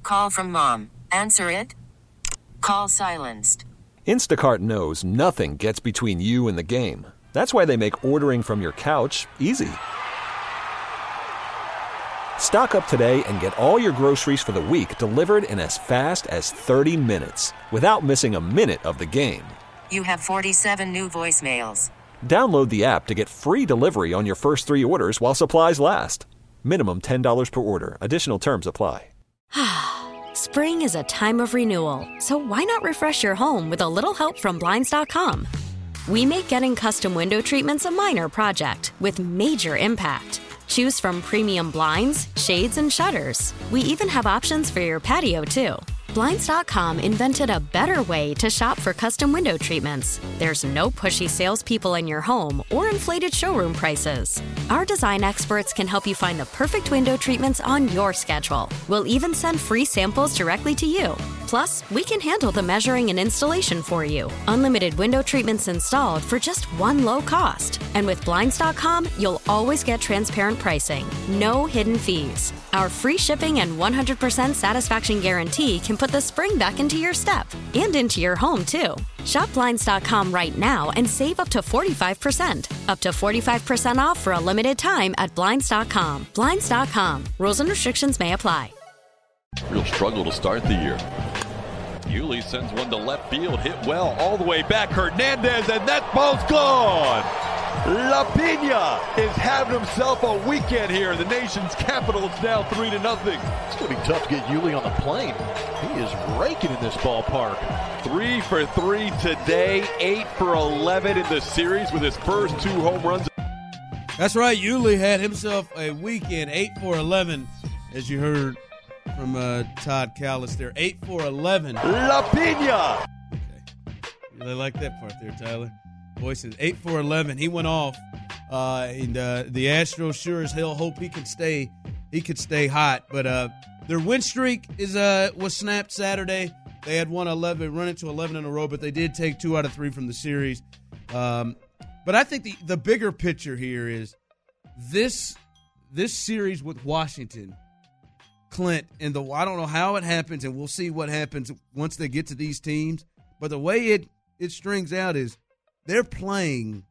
Call from mom. Answer it. Call silenced. Instacart knows nothing gets between you and the game. That's why they make ordering from your couch easy. Stock up today and get all your groceries for the week delivered in as fast as 30 minutes without missing a minute of the game. You have 47 new voicemails. Download the app to get free delivery on your first 3 orders while supplies last. Minimum $10 per order. Additional terms apply. Spring is a time of renewal, so why not refresh your home with a little help from Blinds.com? We make getting custom window treatments a minor project with major impact. Choose from premium blinds, shades, and shutters. We even have options for your patio, too. Blinds.com invented a better way to shop for custom window treatments. There's no pushy salespeople in your home or inflated showroom prices. Our design experts can help you find the perfect window treatments on your schedule. We'll even send free samples directly to you. Plus, we can handle the measuring and installation for you. Unlimited window treatments installed for just one low cost. And with Blinds.com, you'll always get transparent pricing. No hidden fees. Our free shipping and 100% satisfaction guarantee can put the spring back into your step and into your home, too. Shop Blinds.com right now and save up to 45%. Up to 45% off for a limited time at Blinds.com. Blinds.com. Rules and restrictions may apply. Real struggle to start the year. Yuli sends one to left field, hit well all the way back. Hernandez, and that ball's gone. La Pina is having himself a weekend here. The nation's capital is now 3-0. It's going to be tough to get Yuli on the plane. He is raking in this ballpark. 3 for 3 today, 8 for 11 in the series with his first 2 home runs. That's right. Yuli had himself a weekend, 8 for 11, as you heard from Todd Callis there. 8 for 11. La Pina. Okay. Really like that part there, Tyler. Boy says 8 for 11. He went off, and the Astros sure as hell hope he could stay hot. But their win streak was snapped Saturday. They had won 11, run it to 11 in a row, but they did take 2 out of 3 from the series. But I think the bigger picture here is this series with Washington, Clint, and I don't know how it happens, and we'll see what happens once they get to these teams. But the way it strings out is they're playing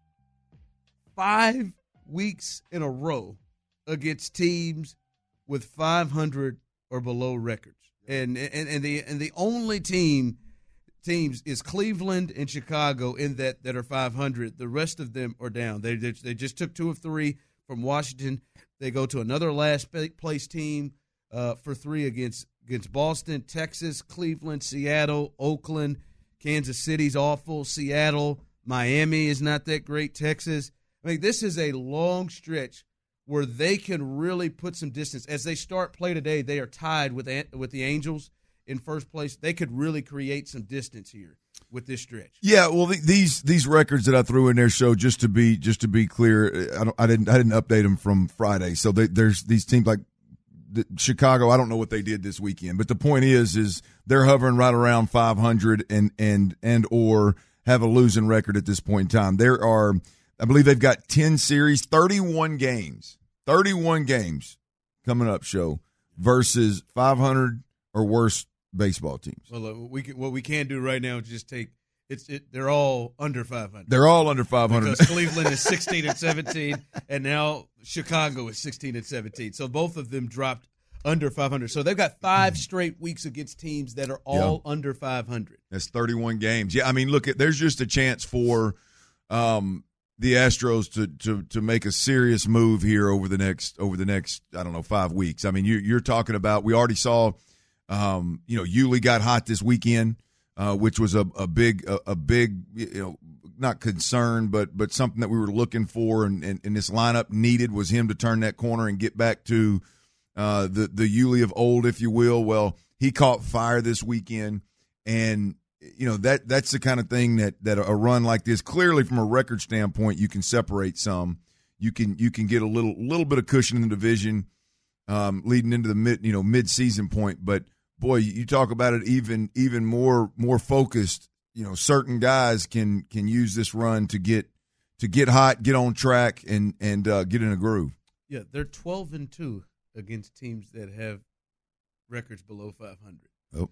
5 weeks in a row against teams with 500 or below records, and the only teams is Cleveland and Chicago in that are 500. The rest of them are down. They just took 2 of 3 from Washington. They go to another last place team for 3 against Boston, Texas, Cleveland, Seattle, Oakland, Kansas City's awful, Seattle. Miami is not that great. Texas. I mean, this is a long stretch where they can really put some distance. As they start play today, they are tied with the Angels in first place. They could really create some distance here with this stretch. Yeah, well, these records that I threw in there show just to be clear. I didn't update them from Friday. So there's these teams like Chicago. I don't know what they did this weekend, but the point is they're hovering right around 500 and or have a losing record at this point in time. There are, I believe they've got 10 series, 31 games coming up, show, versus 500 or worse baseball teams. Well, what we can do right now is just take they're all under 500. They're all under 500. Because Cleveland is 16-17, and now Chicago is 16-17. So both of them dropped under 500. So they've got 5 straight weeks against teams that are all under 500. That's 31 games. Yeah, I mean, look, there's just a chance for the Astros to make a serious move here over the next I don't know, 5 weeks. I mean, you're talking about, we already saw Yuli got hot this weekend, which was a big not concern, but something that we were looking for, and this lineup needed was him to turn that corner and get back to the Yuli of old, if you will. Well, he caught fire this weekend, and that's the kind of thing that a run like this, clearly from a record standpoint, you can separate some. You can get a little bit of cushion in the division leading into the mid-season point. But boy, you talk about it even more focused. Certain guys can use this run to get hot, get on track, and get in a groove. Yeah, they're 12-2 against teams that have records below 500. Oh.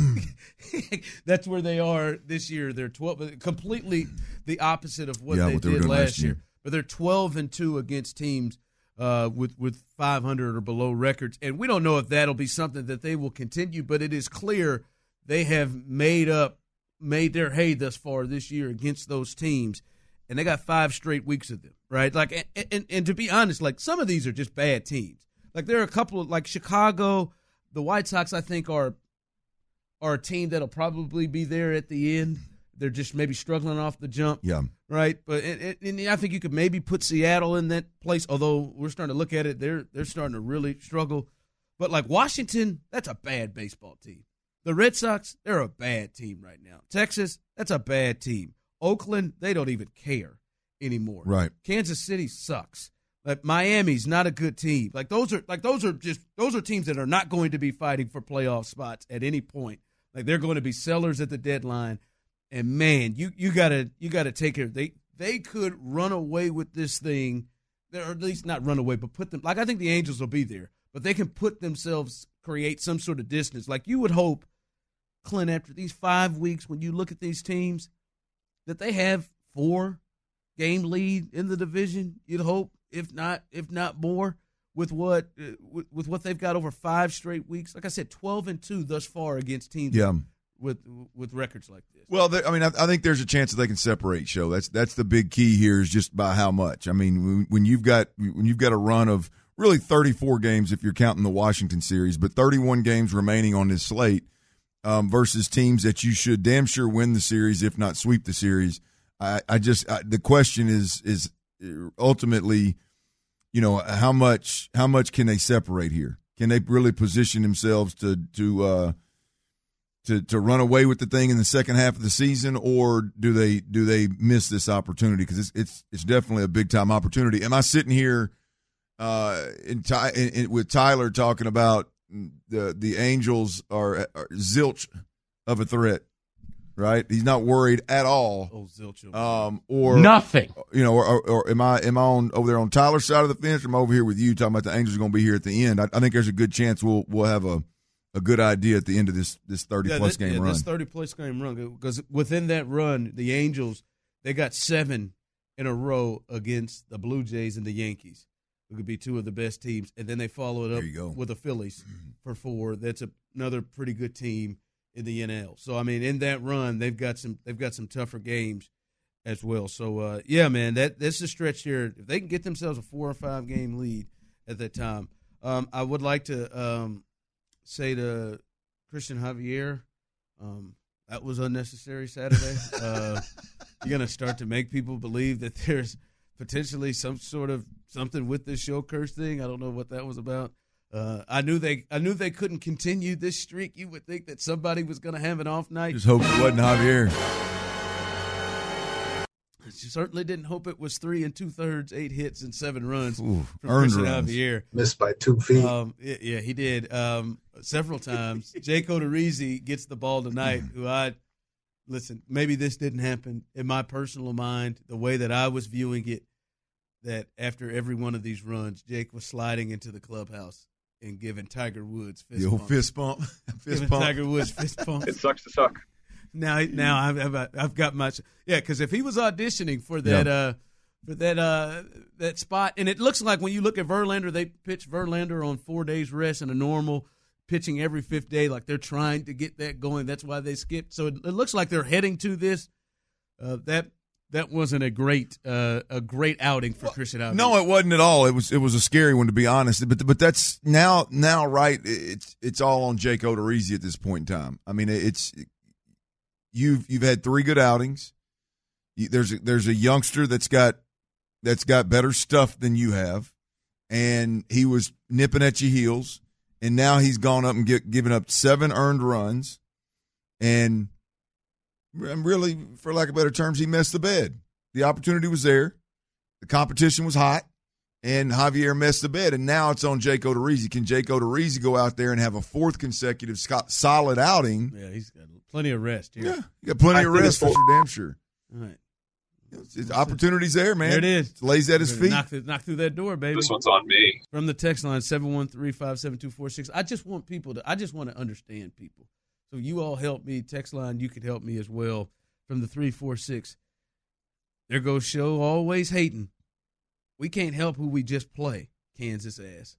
That's where they are this year. They're 12, completely the opposite of what they were did doing last year. But they're 12-2 against teams with 500 or below records, and we don't know if that'll be something that they will continue. But it is clear they have made their hay thus far this year against those teams, and they got 5 straight weeks of them. Right? Like, and to be honest, like some of these are just bad teams. Like there are a couple of like Chicago, the White Sox. I think are a team that'll probably be there at the end. They're just maybe struggling off the jump. Yeah. Right? But and I think you could maybe put Seattle in that place, although we're starting to look at it. They're starting to really struggle. But like Washington, that's a bad baseball team. The Red Sox, they're a bad team right now. Texas, that's a bad team. Oakland, they don't even care anymore. Right. Kansas City sucks. Like Miami's not a good team. Those are teams that are not going to be fighting for playoff spots at any point. Like they're going to be sellers at the deadline. And man, you gotta take care. They could run away with this thing, or at least not run away, but put them. Like I think the Angels will be there, but they can create some sort of distance. Like you would hope, Clint, after these 5 weeks, when you look at these teams, that they have 4-game lead in the division. You'd hope, if not more, with what they've got over 5 straight weeks. Like I said, 12-2 thus far against teams. Yeah. With records like this. Well, I think there's a chance that they can separate. Show that's the big key here is just by how much. I mean, when you've got a run of really 34 games if you're counting the Washington series, but 31 games remaining on this slate versus teams that you should damn sure win the series if not sweep the series. The question is ultimately, how much can they separate here? Can they really position themselves to run away with the thing in the second half of the season, or do they miss this opportunity? Because it's definitely a big time opportunity. Am I sitting here with Tyler talking about the Angels are zilch of a threat, right? He's not worried at all. Oh, zilch. Or nothing. Or am I on over there on Tyler's side of the fence? Or am I over here with you talking about the Angels are going to be here at the end? I think there's a good chance we'll have a good idea at the end of this 30-plus game run. This 30-plus game run, because within that run, the Angels, they got 7 in a row against the Blue Jays and the Yankees, who could be 2 of the best teams, and then they followed up with the Phillies for 4. That's another pretty good team in the NL. So I mean, in that run, they've got some tougher games as well. So yeah, man, that's a stretch here. If they can get themselves a 4 or 5 game lead at that time, I would like to. Say to Christian Javier, that was unnecessary Saturday. You're going to start to make people believe that there's potentially some sort of something with this show curse thing. I don't know what that was about. I knew they couldn't continue this streak. You would think that somebody was going to have an off night. Just hope it wasn't Javier. She certainly didn't hope it was 3 2/3, 8 hits and 7 runs from earned Christian runs. Javier. Missed by 2 feet. Yeah, he did several times. Jake Odorizzi gets the ball tonight. Maybe this didn't happen in my personal mind. The way that I was viewing it, that after every one of these runs, Jake was sliding into the clubhouse and giving Tiger Woods fist bump. Fist bump. Giving Tiger Woods fist bump. It sucks to suck. Now I've got my because if he was auditioning for that that spot, and it looks like when you look at Verlander, they pitch Verlander on 4 days rest and a normal pitching every 5th day, like they're trying to get that going. That's why they skipped. So it looks like they're heading to this. That wasn't a great outing for Christian Javier. No, it wasn't at all. It was a scary one, to be honest. But that's now right. It's all on Jake Odorizzi at this point in time. I mean, You've had 3 good outings. There's a youngster that's got better stuff than you have, and he was nipping at your heels, and now he's gone up and given up 7 earned runs, and really, for lack of better terms, he messed the bed. The opportunity was there, the competition was hot, and Javier messed the bed, and now it's on Jake Odorizzi. Can Jake Odorizzi go out there and have a 4th consecutive solid outing? Yeah, he's got plenty of rest here. Yeah, you got plenty of rest for damn sure. All right. Opportunity's there, man. There it is. It lays at his feet. Knock through that door, baby. This one's on me. From the text line 713-57246. I just want to understand people. So you all help me. Text line, you could help me as well. From the 346. There goes show always hating. We can't help who we just play. Kansas ass.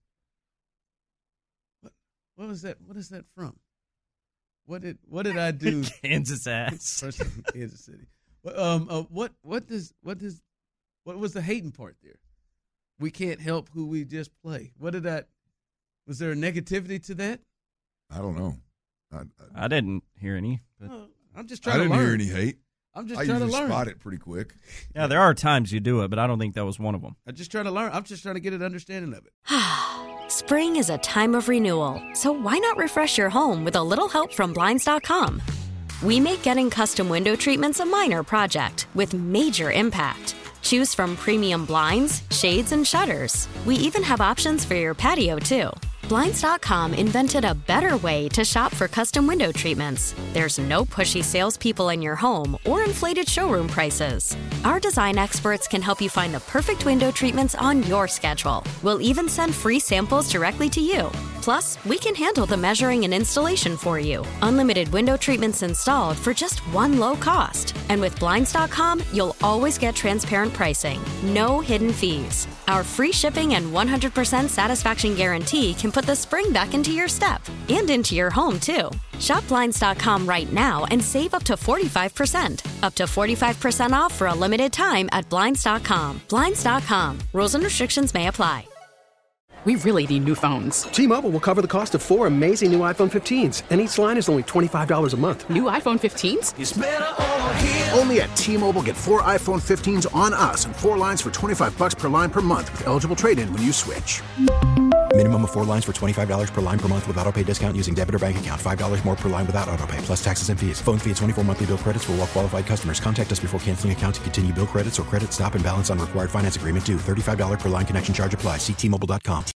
What was that? What is that from? What did I do? Kansas ass. Kansas City. What was the hating part there? We can't help who we just play. Was there a negativity to that? I don't know. I didn't hear any. But I'm just trying to learn. I didn't hear any hate. I'm just trying to learn. I usually spot it pretty quick. Yeah, there are times you do it, but I don't think that was one of them. I'm just trying to learn. I'm just trying to get an understanding of it. Spring is a time of renewal, so why not refresh your home with a little help from Blinds.com? We make getting custom window treatments a minor project with major impact. Choose from premium blinds, shades, and shutters. We even have options for your patio, too. Blinds.com invented a better way to shop for custom window treatments. There's no pushy salespeople in your home or inflated showroom prices. Our design experts can help you find the perfect window treatments on your schedule. We'll even send free samples directly to you. Plus, we can handle the measuring and installation for you. Unlimited window treatments installed for just one low cost. And with Blinds.com, you'll always get transparent pricing. No hidden fees. Our free shipping and 100% satisfaction guarantee can put the spring back into your step and into your home, too. Shop Blinds.com right now and save up to 45%. Up to 45% off for a limited time at Blinds.com. Blinds.com. Rules and restrictions may apply. We really need new phones. T-Mobile will cover the cost of 4 amazing new iPhone 15s, and each line is only $25 a month. New iPhone 15s? It's better over here. Only at T-Mobile, get 4 iPhone 15s on us and 4 lines for $25 per line per month with eligible trade-in when you switch. Minimum of 4 lines for $25 per line per month with autopay discount using debit or bank account. $5 more per line without autopay, plus taxes and fees. Phone fee at 24 monthly bill credits for well-qualified customers. Contact us before canceling account to continue bill credits or credit stop and balance on required finance agreement due. $35 per line connection charge applies. See T-Mobile.com.